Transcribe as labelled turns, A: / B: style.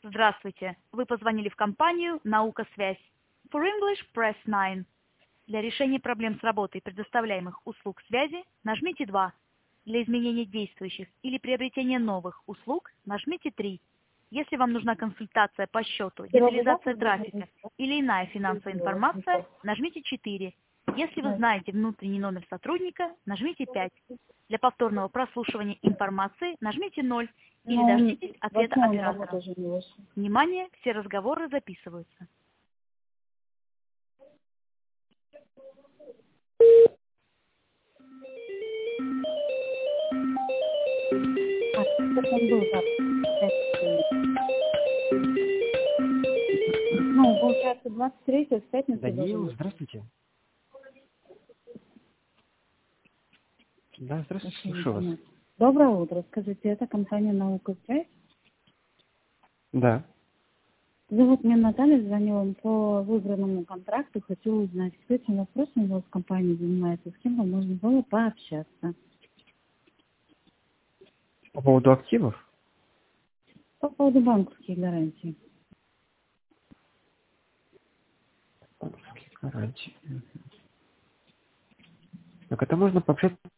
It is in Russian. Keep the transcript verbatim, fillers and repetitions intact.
A: Здравствуйте. Вы позвонили в компанию «Наука Связь». For English, press nine. Для решения проблем с работой предоставляемых услуг связи нажмите два. Для изменения действующих или приобретения новых услуг нажмите три. Если вам нужна консультация по счету, детализация трафика или иная финансовая информация, нажмите четыре. Если вы знаете внутренний номер сотрудника, нажмите пять. Для повторного прослушивания информации нажмите ноль или
B: Но он
A: дождитесь ответа
B: вообще он
A: оператора.
B: работу уже не вышел.
A: Внимание, все разговоры записываются.
B: А, как он был завтра? Ну, получается, двадцать третьего в пятницу должен
C: Даниил,
B: быть.
C: здравствуйте. Да, здравствуйте,
B: Вообще не
C: слушаю вас.
B: понятно. Доброе утро. Скажите, это компания «Наука Связь»?
C: Да.
B: Зовут меня Наталья, звоню вам по выбранному контракту. Хочу узнать, кто этим вопросом у вас в компании занимается, с кем вам можно было пообщаться.
C: По поводу активов?
B: По поводу банковских гарантий.
C: Банковские гарантии. Так это можно пообщаться